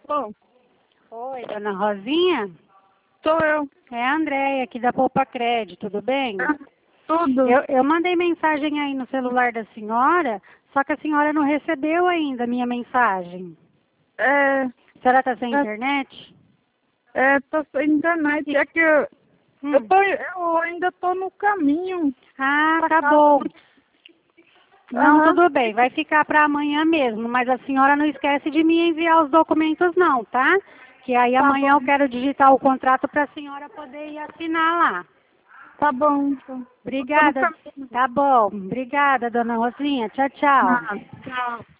Alô? Oi, dona Rosinha? Sou eu. É a Andréia, aqui da Poupa Crédito, tudo bem? Tudo. Eu mandei mensagem aí no celular da senhora, só que a senhora não recebeu ainda a minha mensagem. É, A senhora está sem É. internet? tô sem internet. É que eu ainda tô no caminho. Ah, pra tá casa. bom. Não, Aham. tudo bem, vai ficar para amanhã mesmo, mas a senhora não esquece de me enviar os documentos não, tá? Que aí Tá amanhã bom. eu quero digitar o contrato para a senhora poder ir assinar lá. Tá bom, então. Eu tô no Obrigada. caminho. Tá bom. Obrigada, dona Rosinha. Tchau, tchau. Tchau.